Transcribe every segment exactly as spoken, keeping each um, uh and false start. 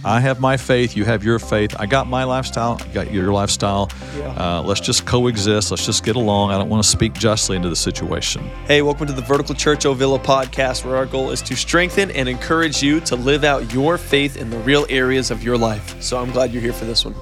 I have my faith, you have your faith. I got my lifestyle, you got your lifestyle. Yeah. Uh, let's just coexist. Let's just get along. I don't want to speak justly into the situation. Hey, welcome to the Vertical Church Ovilla podcast, where our goal is to strengthen and encourage you to live out your faith in the real areas of your life. So I'm glad you're here for this one.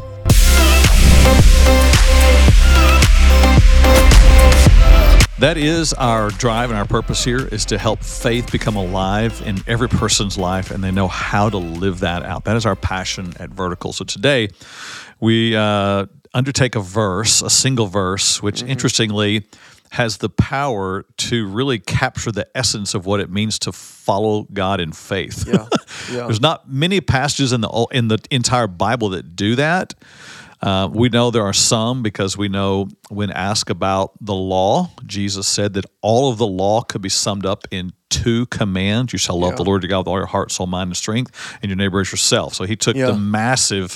That is our drive and our purpose here, is to help faith become alive in every person's life, and they know how to live that out. That is our passion at Vertical. So today we uh, undertake a verse, a single verse, which mm-hmm. interestingly has the power to really capture the essence of what it means to follow God in faith. Yeah. Yeah. There's not many passages in the in the entire Bible that do that. Uh, we know there are some, because we know when asked about the law, Jesus said that all of the law could be summed up in two commands. You shall love Yeah. the Lord your God with all your heart, soul, mind, and strength, and your neighbor as yourself. So he took Yeah. the massive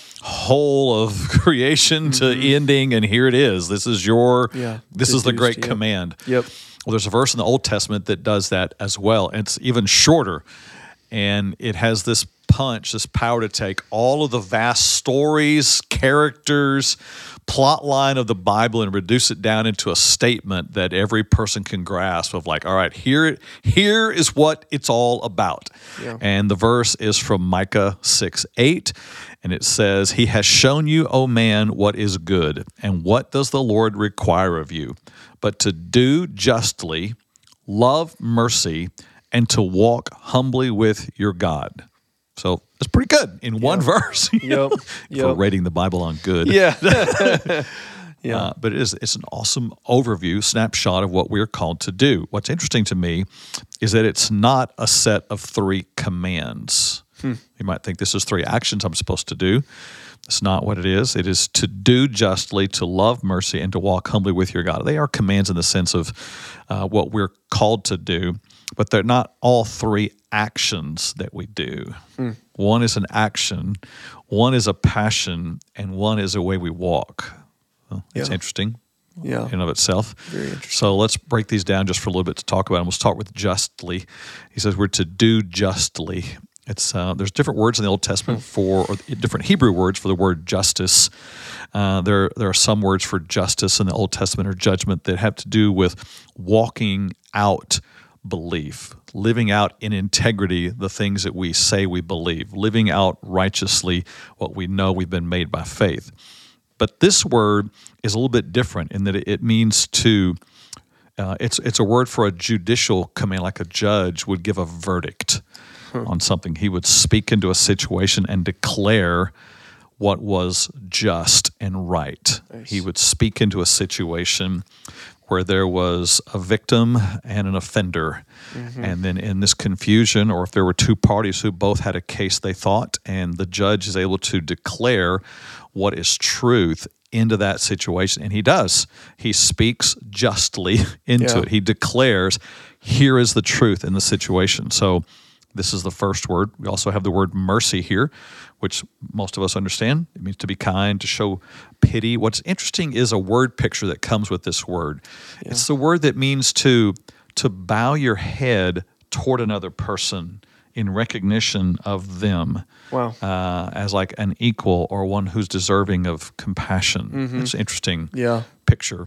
whole of creation Mm-hmm. to ending, and here it is. This is your, Yeah. this is the Deduced, great yep. command. Yep. Well, there's a verse in the Old Testament that does that as well, and it's even shorter, and it has this punch, this power to take all of the vast stories, characters, plot line of the Bible and reduce it down into a statement that every person can grasp of, like, all right, here, here is what it's all about. Yeah. And the verse is from Micah six eight, and it says, "He has shown you, O man, what is good, and what does the Lord require of you, but to do justly, love mercy, and to walk humbly with your God." So it's pretty good in one Yep. verse. you Yep. know, For Yep. rating the Bible on good. Yeah. Yeah. Uh, but it is, it's an awesome overview, snapshot of what we're called to do. What's interesting to me is that it's not a set of three commands. Hmm. You might think this is three actions I'm supposed to do. It's not what it is. It is to do justly, to love mercy, and to walk humbly with your God. They are commands in the sense of uh, what we're called to do, but they're not all three actions that we do. Mm. One is an action, one is a passion, and one is a way we walk. Well, it's Yeah. interesting Yeah. in and of itself. Very interesting. So let's break these down just for a little bit to talk about them. We'll start with justly. He says we're to do justly. It's uh, there's different words in the Old Testament for, or different Hebrew words for the word justice. Uh, there, there are some words for justice in the Old Testament or judgment that have to do with walking out belief, living out in integrity the things that we say we believe, living out righteously what we know we've been made by faith. But this word is a little bit different in that it means to, uh, it's it's a word for a judicial command, like a judge would give a verdict hmm. on something. He would speak into a situation and declare what was just and right. Nice. He would speak into a situation where there was a victim and an offender. Mm-hmm. And then in this confusion, or if there were two parties who both had a case they thought, and the judge is able to declare what is truth into that situation. And he does. He speaks justly into Yeah. it. He declares, here is the truth in the situation. So this is the first word. We also have the word mercy here, which most of us understand. It means to be kind, to show pity. What's interesting is a word picture that comes with this word. Yeah. It's the word that means to, to bow your head toward another person in recognition of them. Wow. Uh, as like an equal or one who's deserving of compassion. Mm-hmm. It's an interesting Yeah. picture.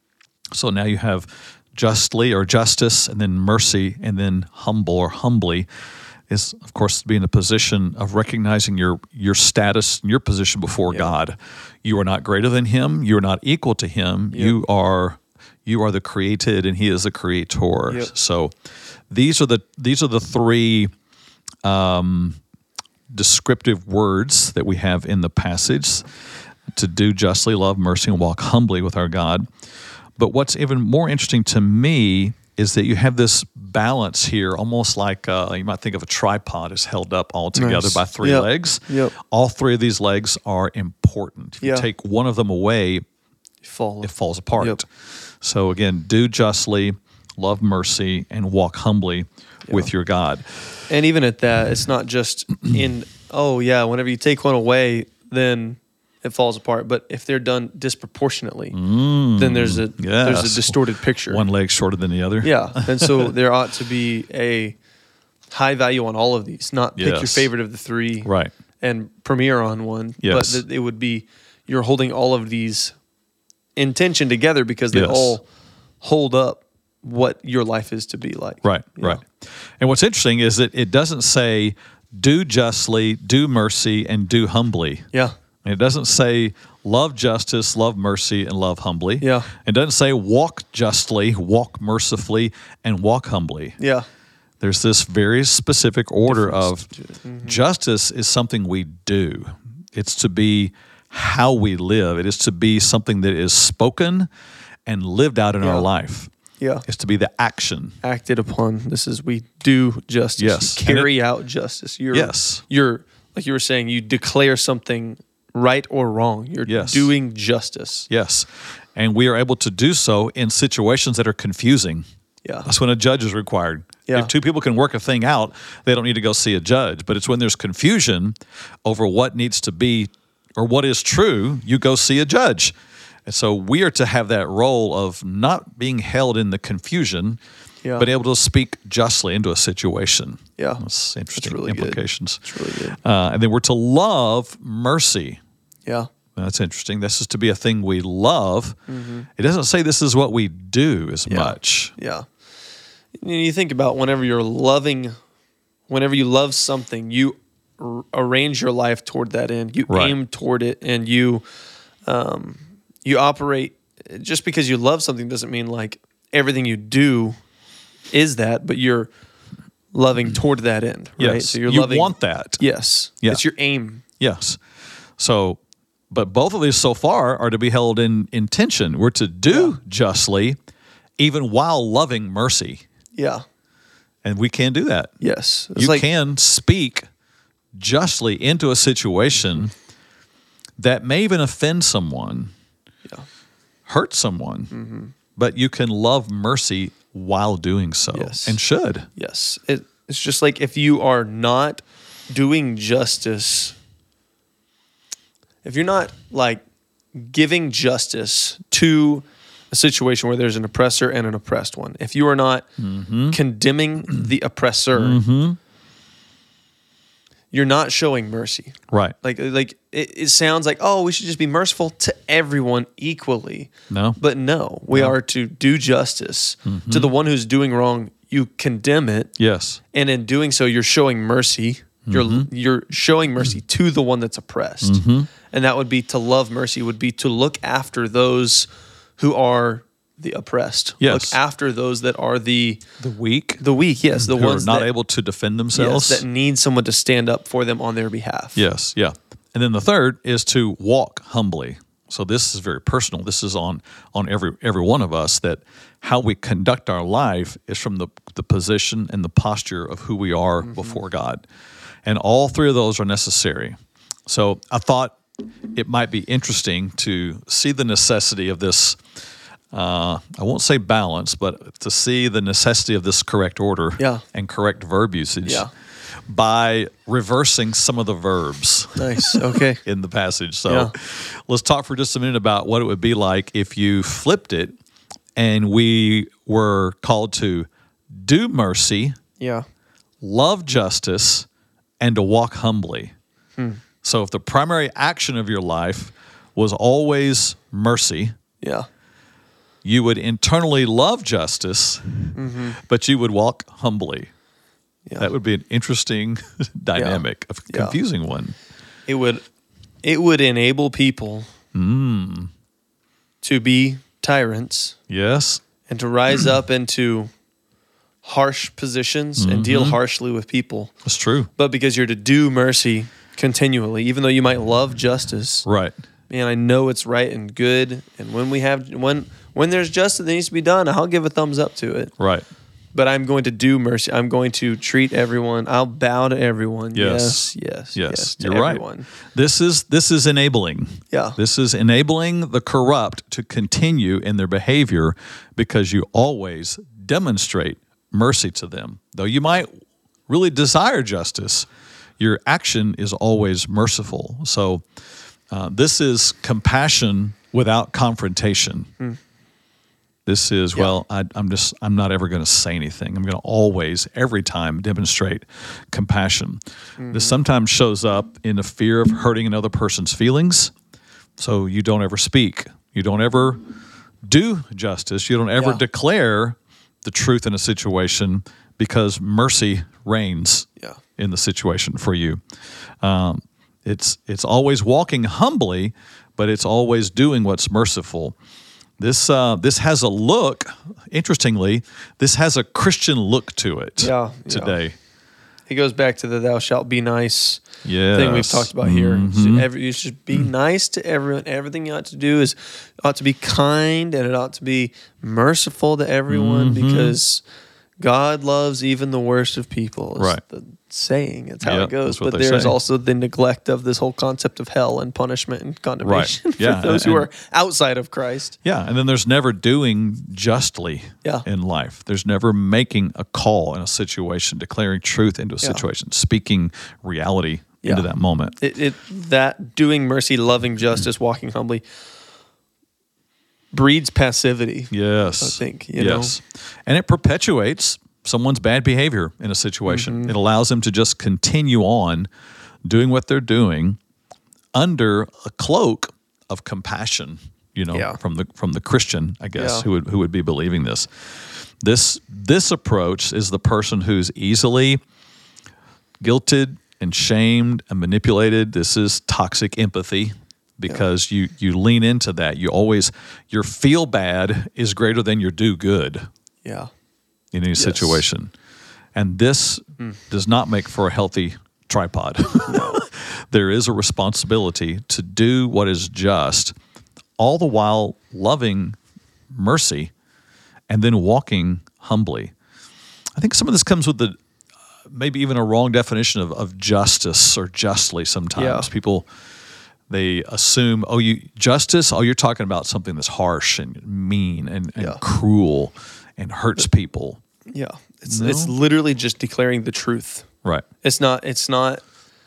So now you have justly or justice, and then mercy, and then humble or humbly is, of course, to be in a position of recognizing your your status and your position before Yeah. God. You are not greater than Him. You are not equal to Him. Yep. You are you are the created, and He is the creator. Yep. So these are the these are the three um, descriptive words that we have in the passage: to do justly, love mercy, and walk humbly with our God. But what's even more interesting to me is that you have this balance here, almost like uh, you might think of a tripod is held up all together Nice. by three Yep. legs. Yep. All three of these legs are important. If you Yeah. take one of them away, Fall. it falls apart. Yep. So again, do justly, love mercy, and walk humbly with your God. And even at that, it's not just in, oh, yeah, whenever you take one away, then it falls apart. But if they're done disproportionately, Mm, then there's a there's yes. a distorted picture. One leg shorter than the other. Yeah. And so there ought to be a high value on all of these, not pick your Yes. favorite of the three Right. and premiere on one. Yes. But th- it would be you're holding all of these in tension together because they Yes. all hold up what your life is to be like. Right, you know? right. And what's interesting is that it doesn't say do justly, do mercy, and do humbly. Yeah. And it doesn't say love justice, love mercy, and love humbly. Yeah. It doesn't say walk justly, walk mercifully, and walk humbly. Yeah. There's this very specific order of Mm-hmm. justice is something we do. It's to be how we live. It is to be something that is spoken and lived out in Yeah. our life. Yeah. It's to be the action. Acted upon. This is we do justice. Yes. You carry out justice. You're, Yes. You're like you were saying. You declare something right or wrong. You're Yes. doing justice. Yes. And we are able to do so in situations that are confusing. Yeah. That's when a judge is required. Yeah. If two people can work a thing out, they don't need to go see a judge. But it's when there's confusion over what needs to be or what is true, you go see a judge. And so we are to have that role of not being held in the confusion, Yeah. but able to speak justly into a situation. Yeah. That's interesting really good. implications. It's really good. Uh, and then we're to love mercy. Yeah. That's interesting. This is to be a thing we love. It doesn't say this is what we do as Mm-hmm. Yeah. much. Yeah. You you think about whenever you're loving, whenever you love something, you r- arrange your life toward that end. You Right. aim toward it, and you, um, you operate. Just because you love something doesn't mean like everything you do is that, but you're loving toward that end, right? Yes. So you're you loving. want that. Yes. Yeah. It's your aim. Yes. So, but both of these so far are to be held in intention. We're to do justly, even while loving mercy. Yeah. And we can do that. Yes. It's You like, can speak justly into a situation that may even offend someone, Yeah. hurt someone, but you can love mercy while doing so, Yes. and should. Yes. It, it's just like if you are not doing justice, if you're not like giving justice to a situation where there's an oppressor and an oppressed one, if you are not condemning the oppressor, you're not showing mercy. Right. Like, like it, it sounds like, oh, we should just be merciful to everyone equally. No. But no, we are to do justice to the one who's doing wrong. You condemn it, Yes. and in doing so, you're showing mercy. You're you're showing mercy to the one that's oppressed, and that would be to love mercy. Would be to look after those who are the oppressed. Yes. Look after those that are the The weak, the weak. Yes, the who ones are not that, able to defend yes, themselves. that need someone to stand up for them on their behalf. Yes, yeah. And then the third is to walk humbly. So this is very personal. This is on on every every one of us, that how we conduct our life is from the the position and the posture of who we are before God. And all three of those are necessary. So I thought it might be interesting to see the necessity of this, uh, I won't say balance, but to see the necessity of this correct order Yeah. and correct verb usage Yeah. by reversing some of the verbs Nice. Okay. in the passage. So Yeah. let's talk for just a minute about what it would be like if you flipped it and we were called to do mercy, Yeah. love justice, and to walk humbly. Hmm. So if the primary action of your life was always mercy, Yeah. you would internally love justice, but you would walk humbly. Yeah. That would be an interesting dynamic, a Yeah. confusing one. It would it would enable people to be tyrants Yes. and to rise up into harsh positions and deal harshly with people. That's true. But because you're to do mercy continually, even though you might love justice, Right. man, I know it's right and good. And when we have when when there's justice that needs to be done, I'll give a thumbs up to it. Right. But I'm going to do mercy. I'm going to treat everyone. I'll bow to everyone. Yes. Yes, yes, Yes. yes to You're everyone. right. This is this is enabling. Yeah. This is enabling the corrupt to continue in their behavior because you always demonstrate mercy to them. Though you might really desire justice, your action is always merciful. So uh, this is compassion without confrontation. Hmm. This is, Yeah. well, I, I'm just, I'm not ever going to say anything. I'm going to always, every time, demonstrate compassion. Mm-hmm. This sometimes shows up in the fear of hurting another person's feelings. So you don't ever speak. You don't ever do justice. You don't ever Yeah. declare the truth in a situation because mercy reigns Yeah. in the situation for you. Um, it's it's always walking humbly, but it's always doing what's merciful. This uh, this has a look. Interestingly, this has a Christian look to it. Yeah, yeah. Today. He goes back to the "thou shalt be nice" Yes. thing we've talked about here. Mhm. So every, you should be nice to everyone. Everything you ought to do is ought to be kind, and it ought to be merciful to everyone Mm-hmm. because God loves even the worst of people. Is Right. the saying. It's how Yep, it goes. that's what But they there's say. also the neglect of this whole concept of hell and punishment and condemnation for Yeah, those who and- are outside of Christ. Yeah, and then there's never doing justly Yeah. in life. There's never making a call in a situation, declaring truth into a Yeah. situation, speaking reality Yeah. into that moment. It, it that doing mercy, loving justice, walking humbly breeds passivity. Yes. I think, you yes. And it perpetuates someone's bad behavior in a situation. Mm-hmm. It allows them to just continue on doing what they're doing under a cloak of compassion, you know, Yeah. from the from the Christian, I guess, Yeah. who would who would be believing this. This this approach is the person who's easily guilted and shamed and manipulated. This is toxic empathy because you you lean into that. You always your feel bad is greater than your do good Yeah. in any situation. And this does not make for a healthy tripod. There is a responsibility to do what is just, all the while loving mercy and then walking humbly. I think some of this comes with the uh, maybe even a wrong definition of, of justice or justly sometimes. Yeah. People, they assume, oh, you justice, oh, you're talking about something that's harsh and mean and, and Yeah. cruel and hurts people. Yeah. It's No? it's literally just declaring the truth. Right. It's not it's not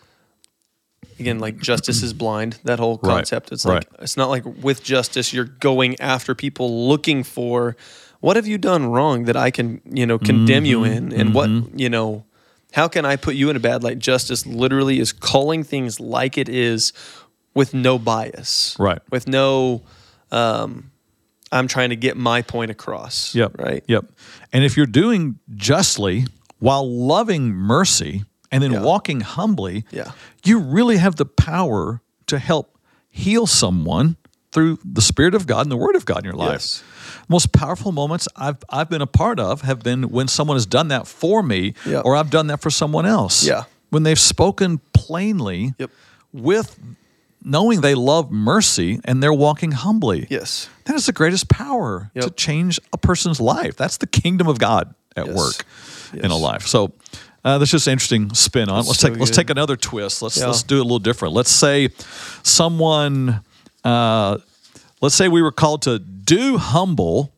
again like justice is blind, that whole Right. concept. It's like Right. it's not like with justice you're going after people looking for what have you done wrong that I can, you know, condemn you Mm-hmm. in and what, you know, how can I put you in a bad light? Justice literally is calling things like it is with no bias. Right. With no um I'm trying to get my point across. Yep. Right. Yep. And if you're doing justly while loving mercy and then Yeah. walking humbly, Yeah. you really have the power to help heal someone through the Spirit of God and the Word of God in your life. Yes. Most powerful moments I've I've been a part of have been when someone has done that for me, Yeah. or I've done that for someone else. Yeah. When they've spoken plainly Yep. with knowing they love mercy and they're walking humbly. Yes. That is the greatest power to Yep. change a person's life. That's the kingdom of God at Yes. work in a Yes. life. So uh, that's just an interesting spin on it. Let's so take let's good. take another twist. Let's Yeah. let's do it a little different. Let's say someone, uh, let's say we were called to do humble,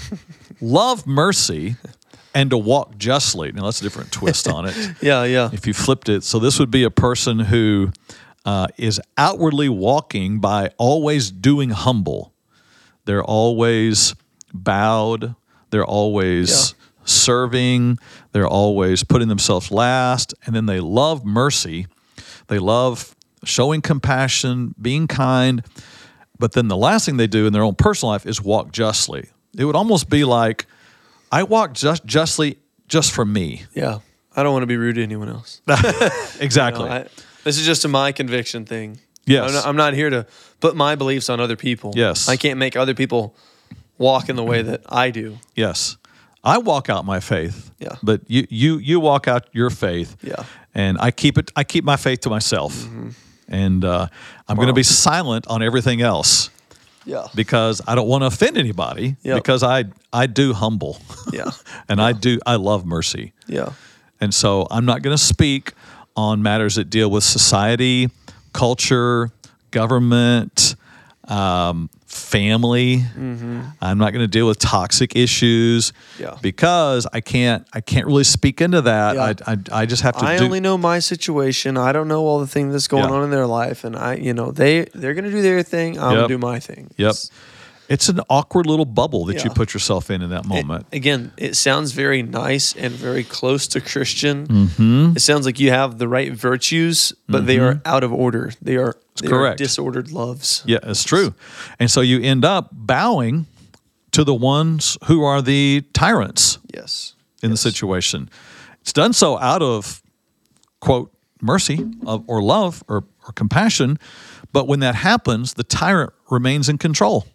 love mercy, and to walk justly. Now that's a different twist on it. Yeah, yeah. If you flipped it, so this would be a person who uh, is outwardly walking by always doing humble. They're always bowed. They're always Yeah. serving. They're always putting themselves last. And then they love mercy. They love showing compassion, being kind. But then the last thing they do in their own personal life is walk justly. It would almost be like, I walk just justly just for me. Yeah. I don't want to be rude to anyone else. Exactly. You know, I, this is just a my conviction thing. Yes. I'm not, I'm not here to put my beliefs on other people. Yes. I can't make other people walk in the way that I do. Yes. I walk out my faith. Yeah. But you you you walk out your faith. Yeah. And I keep it I keep my faith to myself. Mm-hmm. And uh, I'm going to be silent on everything else Yeah. because I don't want to offend anybody Yep. because I I do humble. Yeah. And I do I love mercy. Yeah. And so I'm not going to speak on matters that deal with society, culture, government, um, family. I'm not going to deal with toxic issues Yeah. because I can't. I can't really speak into that. Yeah. I, I I just have to I do. only know my situation. I don't know all the things that's going Yeah. on in their life, and I, you know, they they're gonna do their thing. I'm Yep. gonna do my thing. Yep. It's- It's an awkward little bubble that you Yeah. put yourself in in that moment. It- again, it sounds very nice and very close to Christian. Mm-hmm. It sounds like you have the right virtues, but they are out of order. They are, they are correct. disordered loves. Yeah, it's true. And so you end up bowing to the ones who are the tyrants Yes. in the situation. It's done so out of, quote, mercy of, or love or, or compassion. But when that happens, the tyrant remains in control.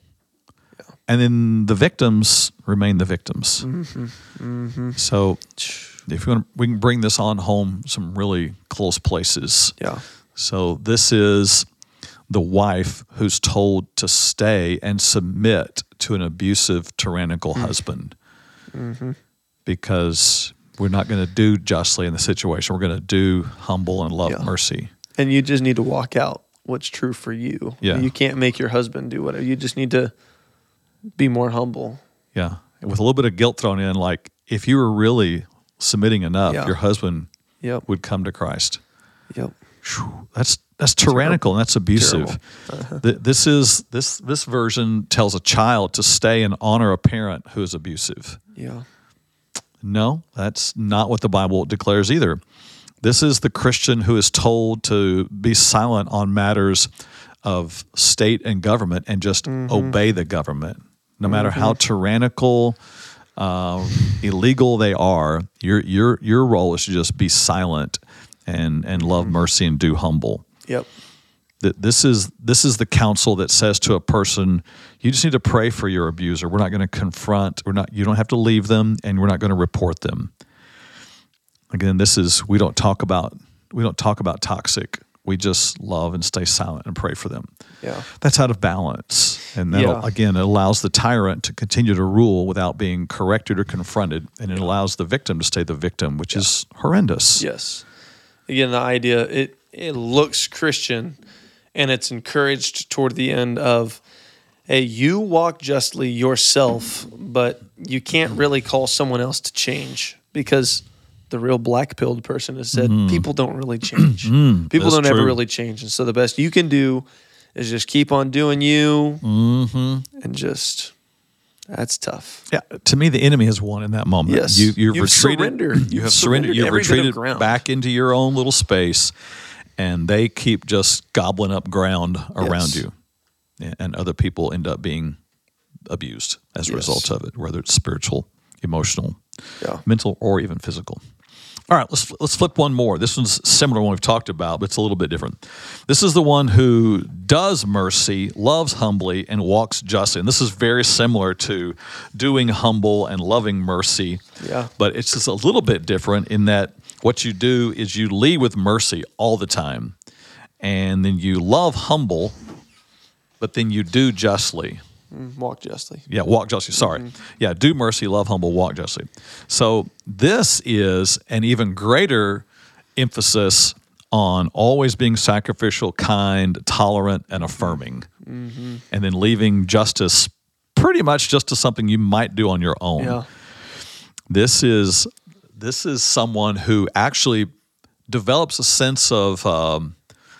And then the victims remain the victims. Mm-hmm. Mm-hmm. So if you want to, we can bring this on home some really close places. Yeah. So this is the wife who's told to stay and submit to an abusive, tyrannical mm. husband mm-hmm. because we're not going to do justly in the situation. We're going to do humble and love yeah. mercy. And you just need to walk out what's true for you. Yeah. You can't make your husband do whatever. You just need to be more humble. Yeah. With a little bit of guilt thrown in, like if you were really submitting enough, Yeah. your husband Yep. would come to Christ. Yep. Whew, that's that's tyrannical and that's abusive. Uh-huh. Th- This is this this version tells a child to stay and honor a parent who is abusive. Yeah. No, that's not what the Bible declares either. This is the Christian who is told to be silent on matters of state and government and just Mm-hmm. obey the government. No matter how tyrannical, uh, illegal they are, your your your role is to just be silent and and love mercy and do humble. Yep. Th- This is this is the counsel that says to a person, you just need to pray for your abuser. We're not going to confront. We're not. You don't have to leave them, and we're not going to report them. Again, this is we don't talk about we don't talk about toxic. We just love and stay silent and pray for them. Yeah. That's out of balance, and that Yeah. again it allows the tyrant to continue to rule without being corrected or confronted, and it allows the victim to stay the victim, which is horrendous. Yes. Again, the idea it it looks Christian, and it's encouraged toward the end of, hey, you walk justly yourself, but you can't really call someone else to change because the real black-pilled person has said people don't really change. people Mm-hmm. that's don't ever true. really change, and so the best you can do is just keep on doing you, Mm-hmm. and just that's tough. Yeah, to me, the enemy has won in that moment. Yes. you, you've, You've retreated. surrendered. You You've have surrendered. surrendered You've every bit of retreated ground. back into your own little space, and they keep just gobbling up ground around Yes. you, and other people end up being abused as a Yes. result of it, whether it's spiritual, emotional, Yeah. mental, or even physical. All right, let's let's flip one more. This one's similar to one we've talked about, but it's a little bit different. This is the one who does mercy, loves humbly, and walks justly. And this is very similar to doing humble and loving mercy. Yeah. But it's just a little bit different in that what you do is you lead with mercy all the time, and then you love humble, but then you do justly. Mm, walk justly. Yeah, walk justly. Sorry. Yeah, do mercy, love humble, walk justly. So this is an even greater emphasis on always being sacrificial, kind, tolerant, and affirming, Mm-hmm. and then leaving justice pretty much just to something you might do on your own. Yeah. This is this is someone who actually develops a sense of um,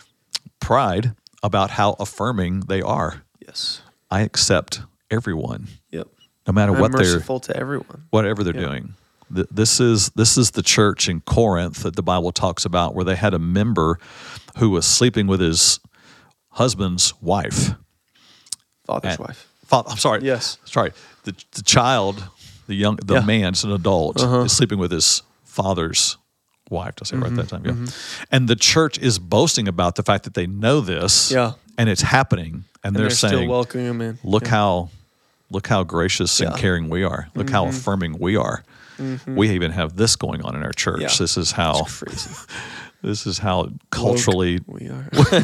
pride about how affirming they are. Yes. I accept everyone, Yep. no matter I'm what they're merciful to everyone. whatever they're Yeah. doing. Th- This is this is the church in Corinth that the Bible talks about, where they had a member who was sleeping with his husband's wife. Father's And- wife. Fa- I'm sorry. Yes. Sorry. The the child, the young, the Yeah. man, it's an adult, Uh-huh. is sleeping with his father's wife. Did I say it right that time? Yeah. Mm-hmm. And the church is boasting about the fact that they know this. Yeah. And it's happening, and, And they're, they're, still saying, welcoming him in. "Look Yeah. how, look how gracious and Yeah. Mm-hmm. caring we are. Look how affirming we are. We even have this going on in our church. Yeah. This is how. It's crazy. This is how culturally. We are.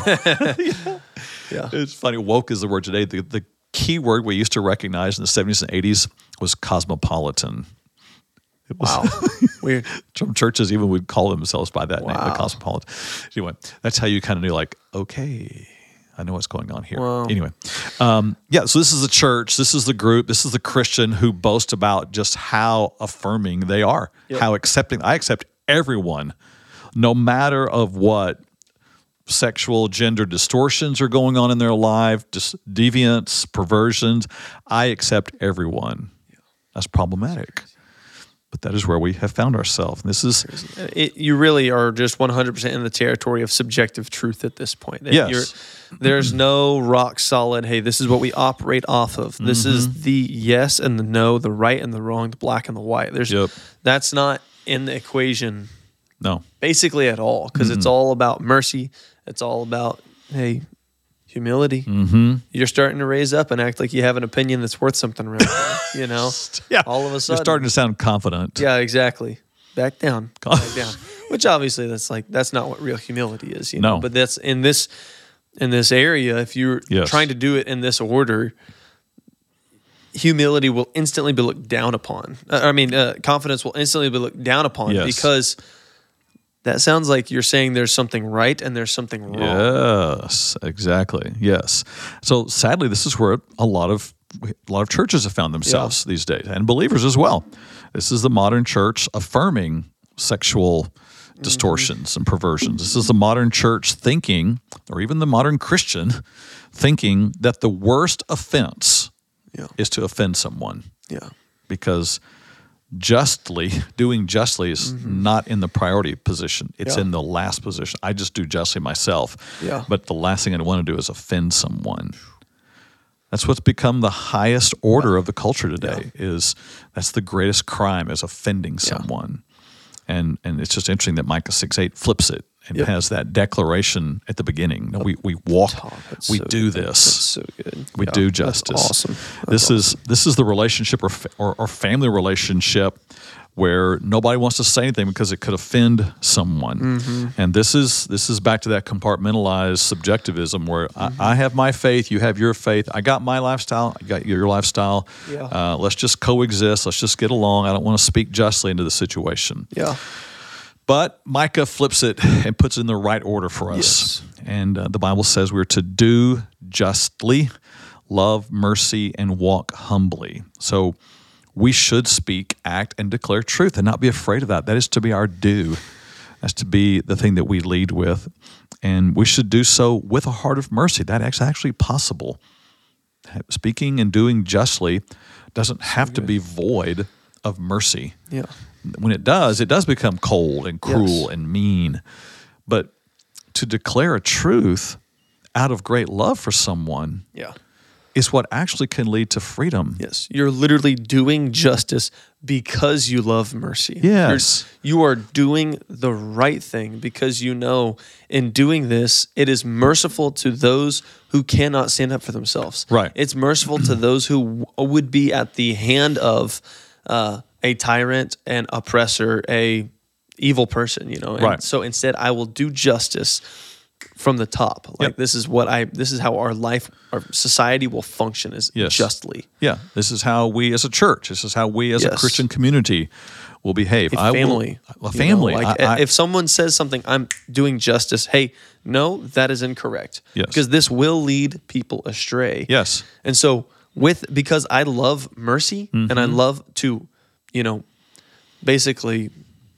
yeah. It's funny. Woke is the word today. The the key word we used to recognize in the seventies and eighties was cosmopolitan. It was, Wow. Weird. Some churches even would call themselves by that name, the Wow. cosmopolitan. Anyway, that's how you kind of knew, like, okay, I know what's going on here. Wow. Anyway, um, yeah, so this is the church, this is the group, this is the Christian who boast about just how affirming they are, Yep. how accepting. I accept everyone, no matter of what sexual gender distortions are going on in their life, dis- deviance, perversions. I accept everyone. That's problematic. But that is where we have found ourselves. This is it, you really are just one hundred percent in the territory of subjective truth at this point. That Yes. you're, there's no rock solid, hey, this is what we operate off of. This Mm-hmm. is the yes and the no, the right and the wrong, the black and the white. There's Yep. That's not in the equation no. basically at all, because Mm-hmm. it's all about mercy. It's all about, hey, humility. Mm-hmm. You're starting to raise up and act like you have an opinion that's worth something around here, you know? Yeah. All of a sudden. You're starting to sound confident. Yeah, exactly. Back down. Back down. Which obviously that's like that's not what real humility is, you know. No. But that's in this in this area, if you're Yes. trying to do it in this order, humility will instantly be looked down upon. Uh, I mean, uh, confidence will instantly be looked down upon Yes. because that sounds like you're saying there's something right and there's something wrong. Yes, exactly. Yes. So sadly, this is where a lot of a lot of churches have found themselves these days, and believers as well. This is the modern church affirming sexual distortions and perversions. This is the modern church thinking, or even the modern Christian thinking, that the worst offense Yeah. is to offend someone, Yeah. because justly, doing justly is not in the priority position. It's Yeah. in the last position. I just do justly myself. Yeah. But the last thing I want to do is offend someone. That's what's become the highest order of the culture today. Is that's the greatest crime, is offending someone. And and it's just interesting that Micah six eight flips it and Yep. has that declaration at the beginning. No, we we walk, That's we so do good. this. That's so good. We Yeah, do that's justice. awesome. That's this awesome. is this is the relationship or, fa- or or family relationship where nobody wants to say anything because it could offend someone. Mm-hmm. And this is this is back to that compartmentalized subjectivism where Mm-hmm. I, I have my faith, you have your faith. I got my lifestyle, I got your lifestyle. Yeah. Uh, let's just coexist. Let's just get along. I don't want to speak justly into the situation. Yeah. But Micah flips it and puts it in the right order for us. Yes. And uh, the Bible says we're to do justly, love mercy, and walk humbly. So we should speak, act, and declare truth and not be afraid of that. That is to be our due. That's to be the thing that we lead with. And we should do so with a heart of mercy. That is actually possible. Speaking and doing justly doesn't have to be void of mercy. Yeah. When it does, it does become cold and cruel Yes. and mean. But to declare a truth out of great love for someone Yeah. is what actually can lead to freedom. Yes, you're literally doing justice because you love mercy. Yes. You're, you are doing the right thing because you know in doing this, it is merciful to those who cannot stand up for themselves. Right. It's merciful to those who w- would be at the hand of uh, a tyrant, an oppressor, a evil person, you know. And Right. so instead, I will do justice from the top. Like Yep. this is what I, this is how our life, our society will function is Yes. justly. Yeah, this is how we as a church, this is how we as a Yes. Christian community will behave. A I will- family. a you know, family. like I- I- if someone says something, I'm doing justice. Hey, no, that is incorrect. Yes. Because this will lead people astray. yes. And so with because I love mercy and I Mm-hmm. love to, you know, basically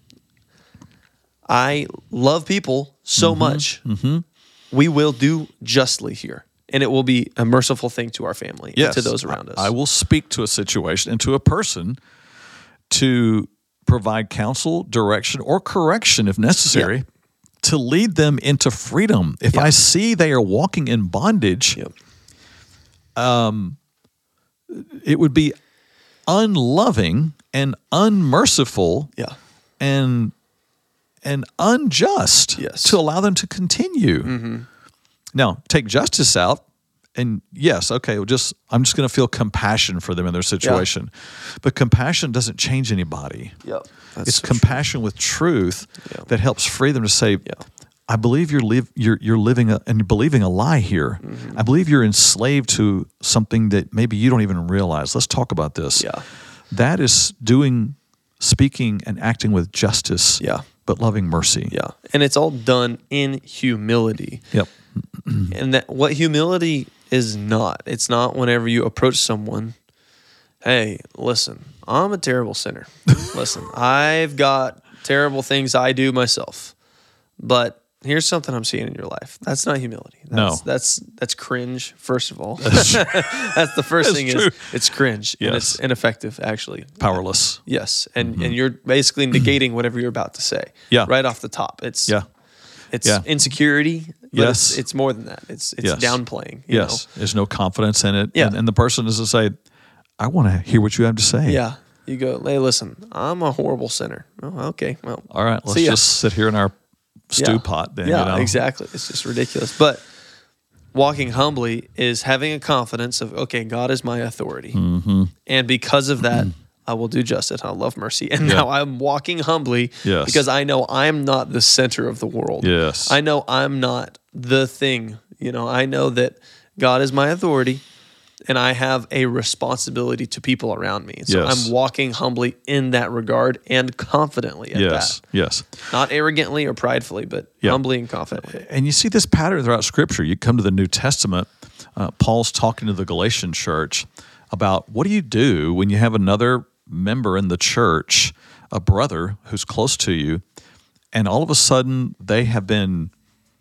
I love people so Mm-hmm. much. We will do justly here. And it will be a merciful thing to our family Yes. and to those around us. I, I will speak to a situation and to a person to provide counsel, direction, or correction if necessary, Yeah. to lead them into freedom. If Yeah. I see they are walking in bondage, Yep. it would be unloving and unmerciful Yeah. and and unjust Yes. to allow them to continue. Now, take justice out, and yes, okay, well just I'm just going to feel compassion for them in their situation. But compassion doesn't change anybody. Yep. That's It's so true. compassion with truth Yeah. that helps free them to say, Yeah. I believe you're live you're you're living a, and believing a lie here. Mm-hmm. I believe you're enslaved to something that maybe you don't even realize. Let's talk about this. Yeah. That is doing, speaking, and acting with justice. Yeah. But loving mercy. Yeah. And it's all done in humility. Yep. And that what humility is not. It's not whenever you approach someone, hey, listen, I'm a terrible sinner. Listen, I've got terrible things I do myself. But here's something I'm seeing in your life. That's not humility. That's, No. That's that's cringe, first of all. That's, the first That's thing true. is it's cringe. And Yes. it's ineffective, actually. Powerless. Yes. And and you're basically negating whatever you're about to say. Yeah. Right off the top. It's Yeah. it's Yeah. insecurity, but Yes. it's it's more than that. It's it's Yes. downplaying. You Yes. There's no confidence in it. Yeah. And, and the person is to say, I want to hear what you have to say. know? Yeah. You go, hey, listen, I'm a horrible sinner. Oh, okay. Well, All right. Let's see ya. just sit here in our stew Yeah. pot then. Yeah, you know? exactly. It's just ridiculous. But walking humbly is having a confidence of, okay, God is my authority. Mm-hmm. And because of that, I will do justice. I'll love mercy. And Yeah. now I'm walking humbly Yes. because I know I'm not the center of the world. Yes. I know I'm not the thing. You know, I know that God is my authority and I have a responsibility to people around me. So Yes. I'm walking humbly in that regard and confidently at Yes. that. Yes. Not arrogantly or pridefully, but Yeah. humbly and confidently. And you see this pattern throughout Scripture. You come to the New Testament, uh, Paul's talking to the Galatian church about what do you do when you have another member in the church, a brother who's close to you, and all of a sudden they have been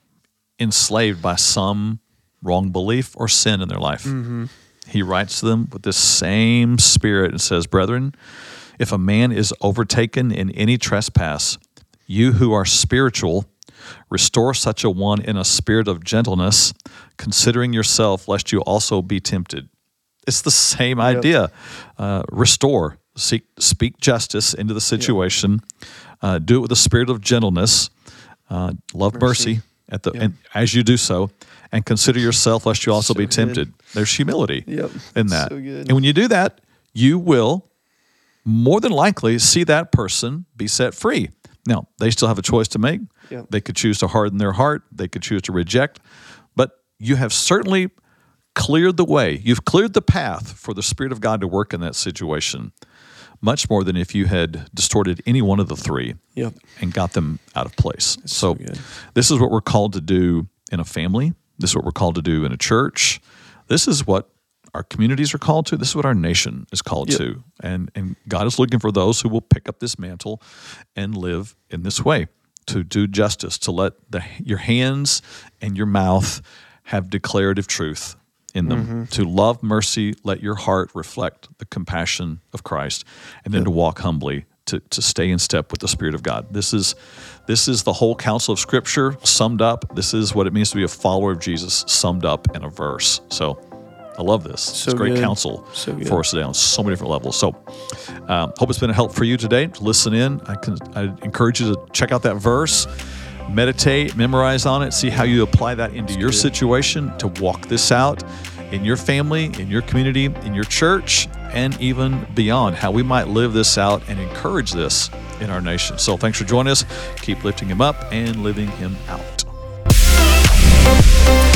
enslaved by some wrong belief or sin in their life. Mm-hmm. He writes to them with this same spirit and says, Brethren, if a man is overtaken in any trespass, you who are spiritual, restore such a one in a spirit of gentleness, considering yourself, lest you also be tempted. It's the same idea. Uh, restore, seek, speak justice into the situation. Uh, do it with a spirit of gentleness. Uh, love mercy, Mercy. at the Yeah. and as you do so, and consider yourself, lest you also So be good. tempted. There's humility Yep. in that. So good. And when you do that, you will more than likely see that person be set free. Now, they still have a choice to make. Yep. They could choose to harden their heart. They could choose to reject. But you have certainly cleared the way. You've cleared the path for the Spirit of God to work in that situation, much more than if you had distorted any one of the three Yep. and got them out of place. so So, good. this is what we're called to do in a family. This is what we're called to do in a church. This is what our communities are called to. This is what our nation is called Yep. to. And and God is looking for those who will pick up this mantle and live in this way, to do justice, to let the your hands and your mouth have declarative truth in them, Mm-hmm. to love mercy, let your heart reflect the compassion of Christ, and then to walk humbly, to, to stay in step with the Spirit of God. This is this is the whole counsel of Scripture summed up. This is what it means to be a follower of Jesus summed up in a verse. So I love this. So it's great good. counsel So good. for us today on so many different levels. So um, hope it's been a help for you today to listen in. I, can, I encourage you to check out that verse, meditate, memorize on it, see how you apply that into your situation to walk this out in your family, in your community, in your church, and even beyond, how we might live this out and encourage this in our nation. So thanks for joining us. Keep lifting him up and living him out.